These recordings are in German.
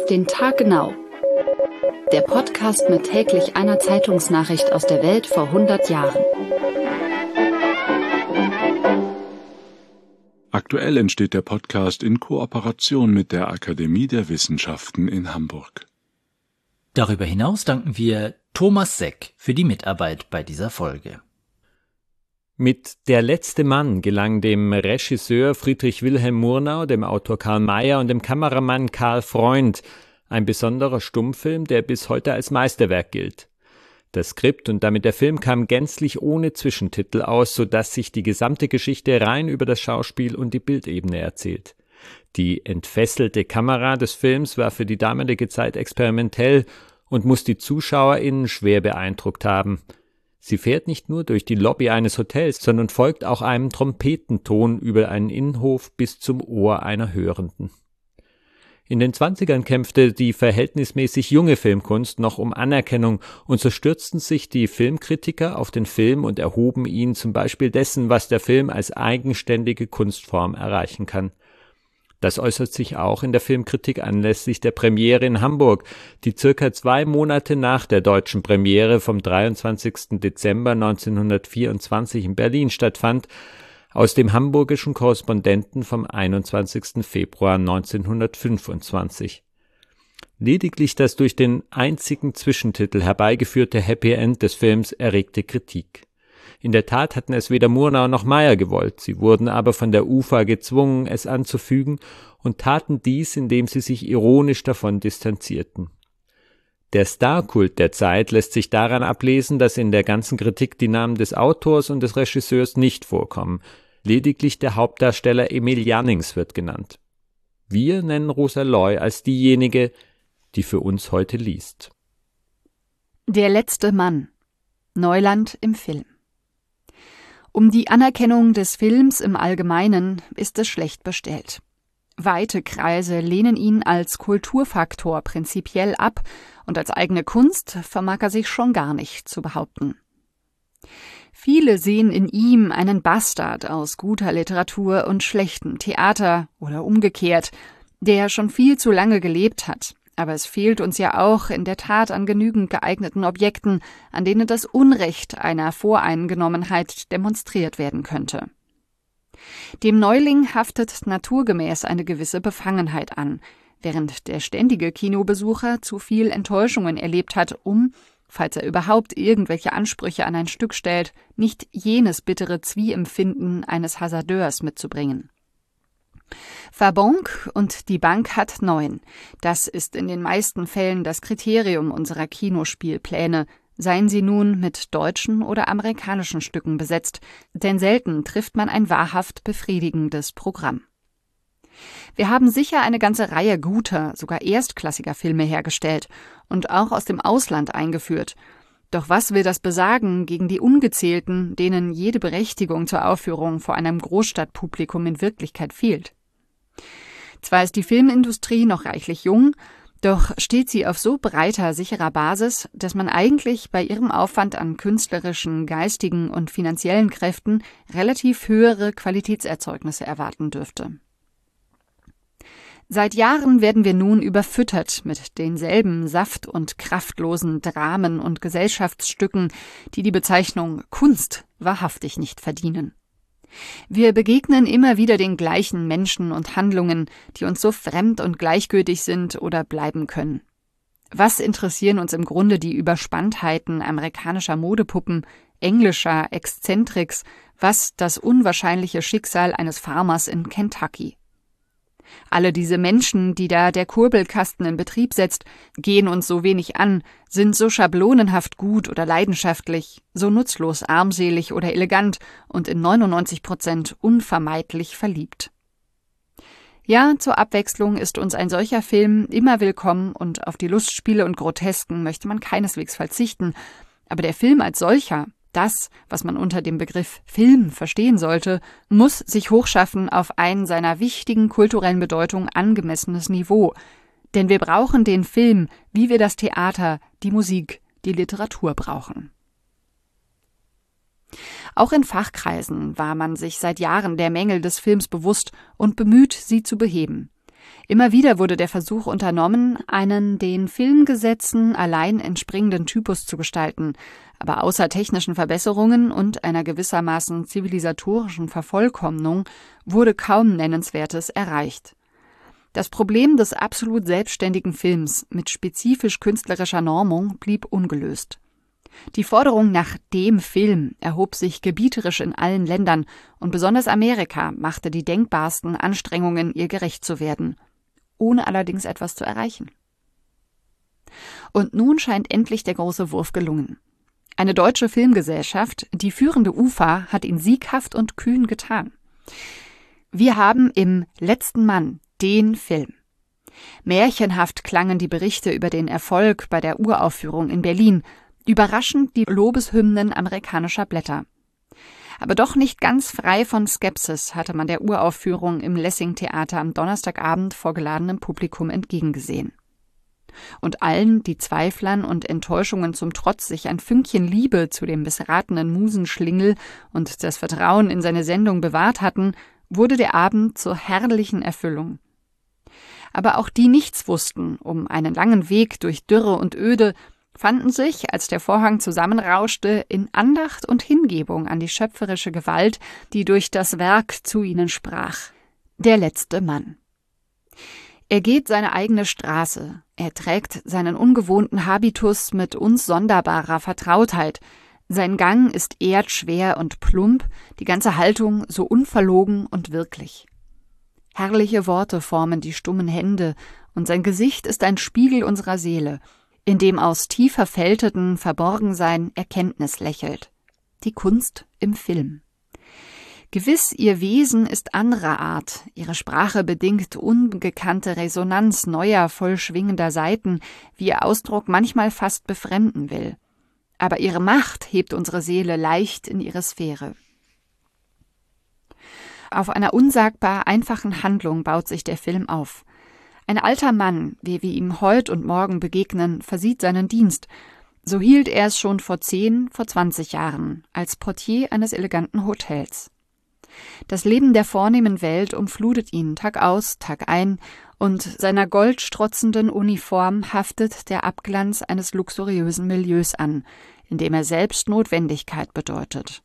Auf den Tag genau. Der Podcast mit täglich einer Zeitungsnachricht aus der Welt vor 100 Jahren. Aktuell entsteht der Podcast in Kooperation mit der Akademie der Wissenschaften in Hamburg. Darüber hinaus danken wir Thomas Seck für die Mitarbeit bei dieser Folge. Mit Der letzte Mann gelang dem Regisseur Friedrich Wilhelm Murnau, dem Autor Karl Mayer und dem Kameramann Karl Freund ein besonderer Stummfilm, der bis heute als Meisterwerk gilt. Das Skript und damit der Film kam gänzlich ohne Zwischentitel aus, sodass sich die gesamte Geschichte rein über das Schauspiel und die Bildebene erzählt. Die entfesselte Kamera des Films war für die damalige Zeit experimentell und muss die ZuschauerInnen schwer beeindruckt haben. Sie fährt nicht nur durch die Lobby eines Hotels, sondern folgt auch einem Trompetenton über einen Innenhof bis zum Ohr einer Hörenden. In den 20ern kämpfte die verhältnismäßig junge Filmkunst noch um Anerkennung und so stürzten sich die Filmkritiker auf den Film und erhoben ihn zum Beispiel dessen, was der Film als eigenständige Kunstform erreichen kann. Das äußert sich auch in der Filmkritik anlässlich der Premiere in Hamburg, die circa 2 Monate nach der deutschen Premiere vom 23. Dezember 1924 in Berlin stattfand, aus dem hamburgischen Korrespondenten vom 21. Februar 1925. Lediglich das durch den einzigen Zwischentitel herbeigeführte Happy End des Films erregte Kritik. In der Tat hatten es weder Murnau noch Mayer gewollt, sie wurden aber von der UFA gezwungen, es anzufügen und taten dies, indem sie sich ironisch davon distanzierten. Der Starkult der Zeit lässt sich daran ablesen, dass in der ganzen Kritik die Namen des Autors und des Regisseurs nicht vorkommen. Lediglich der Hauptdarsteller Emil Jannings wird genannt. Wir nennen Rosa Loy als diejenige, die für uns heute liest. Der letzte Mann. Neuland im Film. Um die Anerkennung des Films im Allgemeinen ist es schlecht bestellt. Weite Kreise lehnen ihn als Kulturfaktor prinzipiell ab und als eigene Kunst vermag er sich schon gar nicht zu behaupten. Viele sehen in ihm einen Bastard aus guter Literatur und schlechtem Theater oder umgekehrt, der schon viel zu lange gelebt hat. Aber es fehlt uns ja auch in der Tat an genügend geeigneten Objekten, an denen das Unrecht einer Voreingenommenheit demonstriert werden könnte. Dem Neuling haftet naturgemäß eine gewisse Befangenheit an, während der ständige Kinobesucher zu viel Enttäuschungen erlebt hat, falls er überhaupt irgendwelche Ansprüche an ein Stück stellt, nicht jenes bittere Zwiempfinden eines Hasardeurs mitzubringen. Fabank und die Bank hat 9. Das ist in den meisten Fällen das Kriterium unserer Kinospielpläne, seien sie nun mit deutschen oder amerikanischen Stücken besetzt, denn selten trifft man ein wahrhaft befriedigendes Programm. Wir haben sicher eine ganze Reihe guter, sogar erstklassiger Filme hergestellt und auch aus dem Ausland eingeführt. Doch was will das besagen gegen die Ungezählten, denen jede Berechtigung zur Aufführung vor einem Großstadtpublikum in Wirklichkeit fehlt? Zwar ist die Filmindustrie noch reichlich jung, doch steht sie auf so breiter, sicherer Basis, dass man eigentlich bei ihrem Aufwand an künstlerischen, geistigen und finanziellen Kräften relativ höhere Qualitätserzeugnisse erwarten dürfte. Seit Jahren werden wir nun überfüttert mit denselben saft- und kraftlosen Dramen und Gesellschaftsstücken, die die Bezeichnung Kunst wahrhaftig nicht verdienen. Wir begegnen immer wieder den gleichen Menschen und Handlungen, die uns so fremd und gleichgültig sind oder bleiben können. Was interessieren uns im Grunde die Überspanntheiten amerikanischer Modepuppen, englischer Exzentriks, was das unwahrscheinliche Schicksal eines Farmers in Kentucky? Alle diese Menschen, die da der Kurbelkasten in Betrieb setzt, gehen uns so wenig an, sind so schablonenhaft gut oder leidenschaftlich, so nutzlos armselig oder elegant und in 99% unvermeidlich verliebt. Ja, zur Abwechslung ist uns ein solcher Film immer willkommen und auf die Lustspiele und Grotesken möchte man keineswegs verzichten, aber der Film als solcher, das, was man unter dem Begriff Film verstehen sollte, muss sich hochschaffen auf ein seiner wichtigen kulturellen Bedeutung angemessenes Niveau. Denn wir brauchen den Film, wie wir das Theater, die Musik, die Literatur brauchen. Auch in Fachkreisen war man sich seit Jahren der Mängel des Films bewusst und bemüht, sie zu beheben. Immer wieder wurde der Versuch unternommen, einen den Filmgesetzen allein entspringenden Typus zu gestalten, aber außer technischen Verbesserungen und einer gewissermaßen zivilisatorischen Vervollkommnung wurde kaum Nennenswertes erreicht. Das Problem des absolut selbstständigen Films mit spezifisch künstlerischer Normung blieb ungelöst. Die Forderung nach dem Film erhob sich gebieterisch in allen Ländern und besonders Amerika machte die denkbarsten Anstrengungen, ihr gerecht zu werden, ohne allerdings etwas zu erreichen. Und nun scheint endlich der große Wurf gelungen. Eine deutsche Filmgesellschaft, die führende UFA, hat ihn sieghaft und kühn getan. Wir haben im Letzten Mann den Film. Märchenhaft klangen die Berichte über den Erfolg bei der Uraufführung in Berlin, überraschend die Lobeshymnen amerikanischer Blätter. Aber doch nicht ganz frei von Skepsis hatte man der Uraufführung im Lessing-Theater am Donnerstagabend vor geladenem Publikum entgegengesehen. Und allen, die Zweiflern und Enttäuschungen zum Trotz sich ein Fünkchen Liebe zu dem missratenen Musenschlingel und das Vertrauen in seine Sendung bewahrt hatten, wurde der Abend zur herrlichen Erfüllung. Aber auch die nichts wussten um einen langen Weg durch Dürre und Öde, fanden sich, als der Vorhang zusammenrauschte, in Andacht und Hingebung an die schöpferische Gewalt, die durch das Werk zu ihnen sprach. Der letzte Mann. Er geht seine eigene Straße, er trägt seinen ungewohnten Habitus mit uns sonderbarer Vertrautheit, sein Gang ist erdschwer und plump, die ganze Haltung so unverlogen und wirklich. Herrliche Worte formen die stummen Hände, und sein Gesicht ist ein Spiegel unserer Seele, in dem aus tief verfälteten Verborgensein Erkenntnis lächelt. Die Kunst im Film. Gewiss, ihr Wesen ist anderer Art, ihre Sprache bedingt ungekannte Resonanz neuer, vollschwingender Saiten, wie ihr Ausdruck manchmal fast befremden will. Aber ihre Macht hebt unsere Seele leicht in ihre Sphäre. Auf einer unsagbar einfachen Handlung baut sich der Film auf. Ein alter Mann, wie wir ihm heut und morgen begegnen, versieht seinen Dienst. So hielt er es schon vor 10, vor 20 Jahren, als Portier eines eleganten Hotels. Das Leben der vornehmen Welt umflutet ihn Tag aus, Tag ein, und seiner goldstrotzenden Uniform haftet der Abglanz eines luxuriösen Milieus an, in dem er selbst Notwendigkeit bedeutet.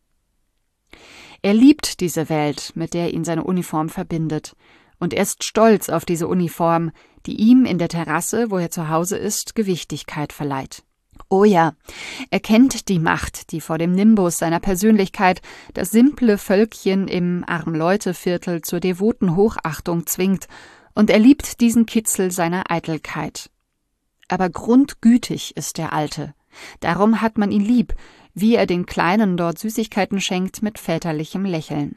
Er liebt diese Welt, mit der ihn seine Uniform verbindet, und er ist stolz auf diese Uniform, die ihm in der Terrasse, wo er zu Hause ist, Gewichtigkeit verleiht. Oh ja, er kennt die Macht, die vor dem Nimbus seiner Persönlichkeit das simple Völkchen im Armleuteviertel zur devoten Hochachtung zwingt, und er liebt diesen Kitzel seiner Eitelkeit. Aber grundgütig ist der Alte, darum hat man ihn lieb, wie er den Kleinen dort Süßigkeiten schenkt mit väterlichem Lächeln.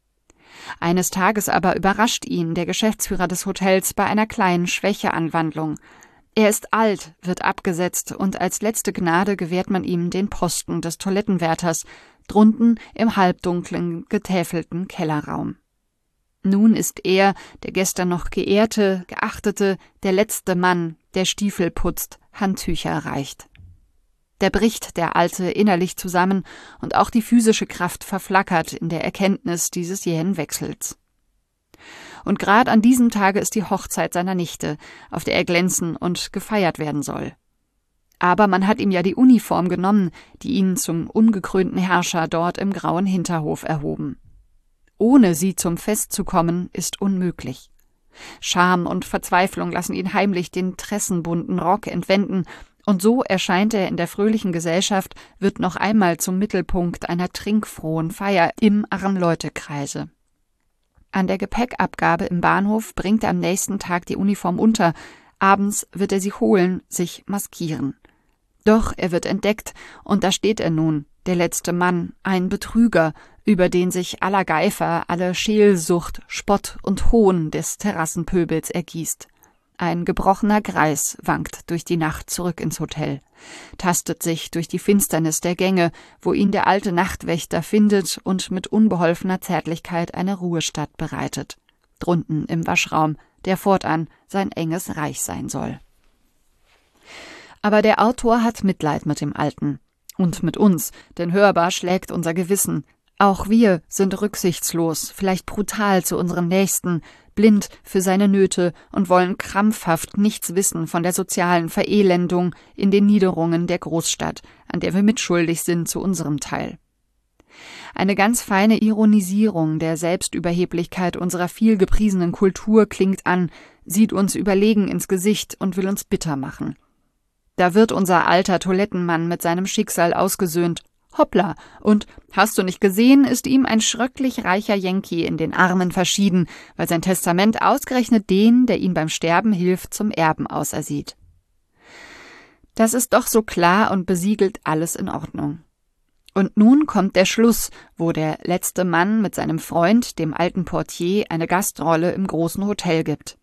Eines Tages aber überrascht ihn der Geschäftsführer des Hotels bei einer kleinen Schwächeanwandlung. Er ist alt, wird abgesetzt, und als letzte Gnade gewährt man ihm den Posten des Toilettenwärters, drunten im halbdunklen, getäfelten Kellerraum. Nun ist er, der gestern noch geehrte, geachtete, der letzte Mann, der Stiefel putzt, Handtücher reicht. Da bricht der Alte innerlich zusammen, und auch die physische Kraft verflackert in der Erkenntnis dieses jähen Wechsels. Und gerade an diesem Tage ist die Hochzeit seiner Nichte, auf der er glänzen und gefeiert werden soll. Aber man hat ihm ja die Uniform genommen, die ihn zum ungekrönten Herrscher dort im grauen Hinterhof erhoben. Ohne sie zum Fest zu kommen, ist unmöglich. Scham und Verzweiflung lassen ihn heimlich den tressenbunten Rock entwenden, und so erscheint er in der fröhlichen Gesellschaft, wird noch einmal zum Mittelpunkt einer trinkfrohen Feier im Armleutekreise. An der Gepäckabgabe im Bahnhof bringt er am nächsten Tag die Uniform unter, abends wird er sie holen, sich maskieren. Doch er wird entdeckt, und da steht er nun, der letzte Mann, ein Betrüger, über den sich aller Geifer, alle Scheelsucht, Spott und Hohn des Terrassenpöbels ergießt. Ein gebrochener Greis wankt durch die Nacht zurück ins Hotel, tastet sich durch die Finsternis der Gänge, wo ihn der alte Nachtwächter findet und mit unbeholfener Zärtlichkeit eine Ruhestatt bereitet, drunten im Waschraum, der fortan sein enges Reich sein soll. Aber der Autor hat Mitleid mit dem Alten und mit uns, denn hörbar schlägt unser Gewissen. Auch wir sind rücksichtslos, vielleicht brutal zu unseren Nächsten, blind für seine Nöte und wollen krampfhaft nichts wissen von der sozialen Verelendung in den Niederungen der Großstadt, an der wir mitschuldig sind zu unserem Teil. Eine ganz feine Ironisierung der Selbstüberheblichkeit unserer viel gepriesenen Kultur klingt an, sieht uns überlegen ins Gesicht und will uns bitter machen. Da wird unser alter Toilettenmann mit seinem Schicksal ausgesöhnt. Hoppla, und hast du nicht gesehen, ist ihm ein schröcklich reicher Yankee in den Armen verschieden, weil sein Testament ausgerechnet den, der ihm beim Sterben hilft, zum Erben ausersieht. Das ist doch so klar und besiegelt alles in Ordnung. Und nun kommt der Schluss, wo der letzte Mann mit seinem Freund, dem alten Portier, eine Gastrolle im großen Hotel gibt.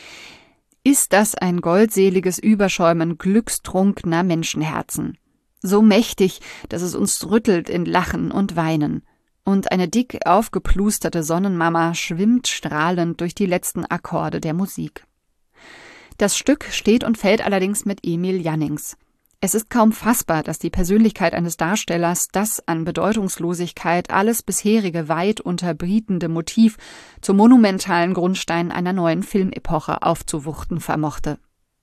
Ist das ein goldseliges Überschäumen glückstrunkener Menschenherzen? So mächtig, dass es uns rüttelt in Lachen und Weinen. Und eine dick aufgeplusterte Sonnenmama schwimmt strahlend durch die letzten Akkorde der Musik. Das Stück steht und fällt allerdings mit Emil Jannings. Es ist kaum fassbar, dass die Persönlichkeit eines Darstellers das an Bedeutungslosigkeit alles bisherige weit unterbietende Motiv zum monumentalen Grundstein einer neuen Filmepoche aufzuwuchten vermochte.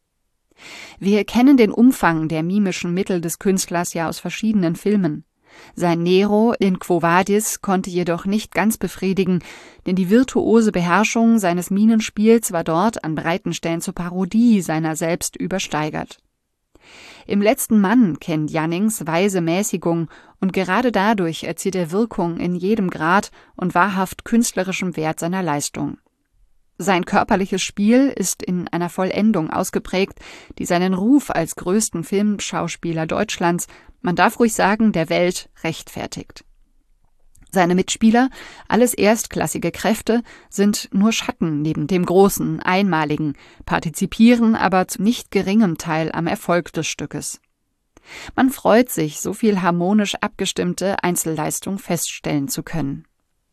Wir kennen den Umfang der mimischen Mittel des Künstlers ja aus verschiedenen Filmen. Sein Nero in Quo Vadis konnte jedoch nicht ganz befriedigen, denn die virtuose Beherrschung seines Minenspiels war dort an breiten Stellen zur Parodie seiner selbst übersteigert. Im letzten Mann kennt Jannings weise Mäßigung und gerade dadurch erzielt er Wirkung in jedem Grad und wahrhaft künstlerischem Wert seiner Leistung. Sein körperliches Spiel ist in einer Vollendung ausgeprägt, die seinen Ruf als größten Filmschauspieler Deutschlands, man darf ruhig sagen, der Welt, rechtfertigt. Seine Mitspieler, alles erstklassige Kräfte, sind nur Schatten neben dem großen, einmaligen, partizipieren aber zu nicht geringem Teil am Erfolg des Stückes. Man freut sich, so viel harmonisch abgestimmte Einzelleistung feststellen zu können.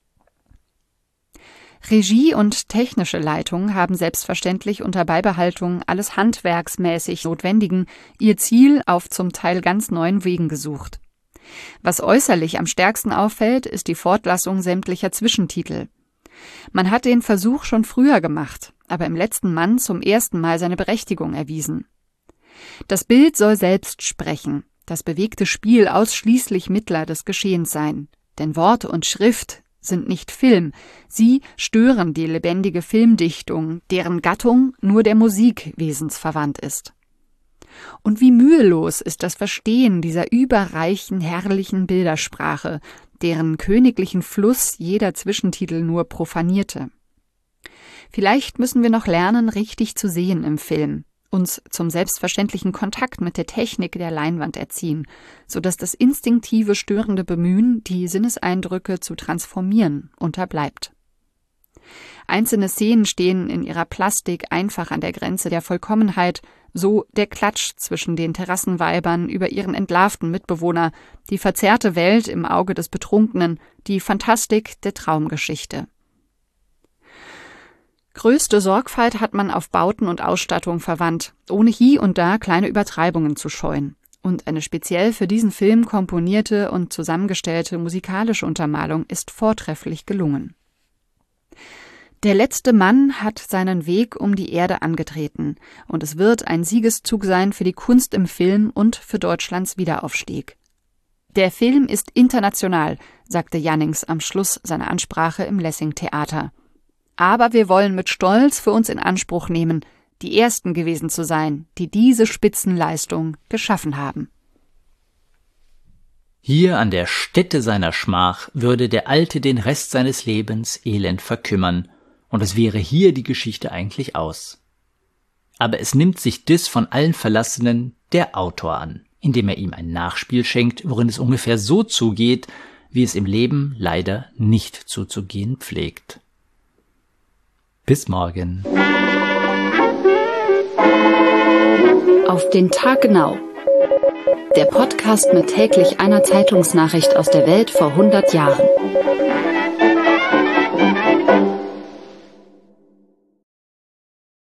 Regie und technische Leitung haben selbstverständlich unter Beibehaltung alles handwerksmäßig Notwendigen ihr Ziel auf zum Teil ganz neuen Wegen gesucht. Was äußerlich am stärksten auffällt, ist die Fortlassung sämtlicher Zwischentitel. Man hat den Versuch schon früher gemacht, aber im letzten Mann zum ersten Mal seine Berechtigung erwiesen. Das Bild soll selbst sprechen, das bewegte Spiel ausschließlich Mittler des Geschehens sein, denn Wort und Schrift sind nicht Film, sie stören die lebendige Filmdichtung, deren Gattung nur der Musik wesensverwandt ist. Und wie mühelos ist das Verstehen dieser überreichen, herrlichen Bildersprache, deren königlichen Fluss jeder Zwischentitel nur profanierte. Vielleicht müssen wir noch lernen, richtig zu sehen im Film, uns zum selbstverständlichen Kontakt mit der Technik der Leinwand erziehen, sodass das instinktive, störende Bemühen, die Sinneseindrücke zu transformieren, unterbleibt. Einzelne Szenen stehen in ihrer Plastik einfach an der Grenze der Vollkommenheit, so der Klatsch zwischen den Terrassenweibern über ihren entlarvten Mitbewohner, die verzerrte Welt im Auge des Betrunkenen, die Fantastik der Traumgeschichte. Größte Sorgfalt hat man auf Bauten und Ausstattung verwandt, ohne hier und da kleine Übertreibungen zu scheuen. Und eine speziell für diesen Film komponierte und zusammengestellte musikalische Untermalung ist vortrefflich gelungen. Der letzte Mann hat seinen Weg um die Erde angetreten und es wird ein Siegeszug sein für die Kunst im Film und für Deutschlands Wiederaufstieg. Der Film ist international, sagte Jannings am Schluss seiner Ansprache im Lessing-Theater. Aber wir wollen mit Stolz für uns in Anspruch nehmen, die Ersten gewesen zu sein, die diese Spitzenleistung geschaffen haben. Hier an der Stätte seiner Schmach würde der Alte den Rest seines Lebens elend verkümmern, und es wäre hier die Geschichte eigentlich aus. Aber es nimmt sich des von allen Verlassenen der Autor an, indem er ihm ein Nachspiel schenkt, worin es ungefähr so zugeht, wie es im Leben leider nicht zuzugehen pflegt. Bis morgen. Auf den Tag genau. Der Podcast mit täglich einer Zeitungsnachricht aus der Welt vor 100 Jahren.